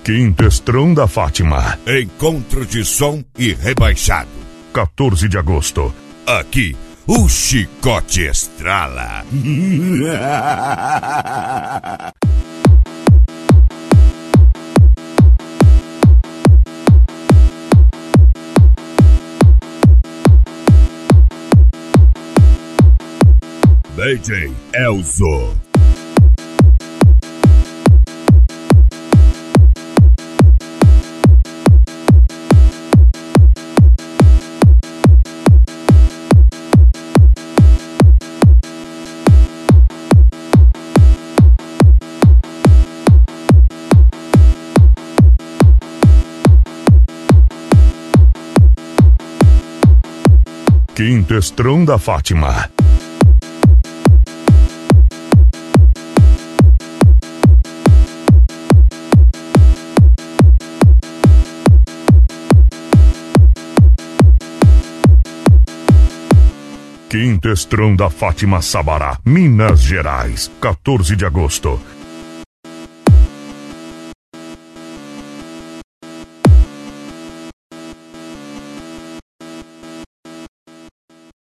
Quinto Estrão da Fátima. Encontro de som e rebaixado. 14 de agosto. Aqui, o chicote estrala. DJ Elzo. Quinto Estrão da Fátima. Quinto Estrão da Fátima Sabará, Minas Gerais, 14 de agosto.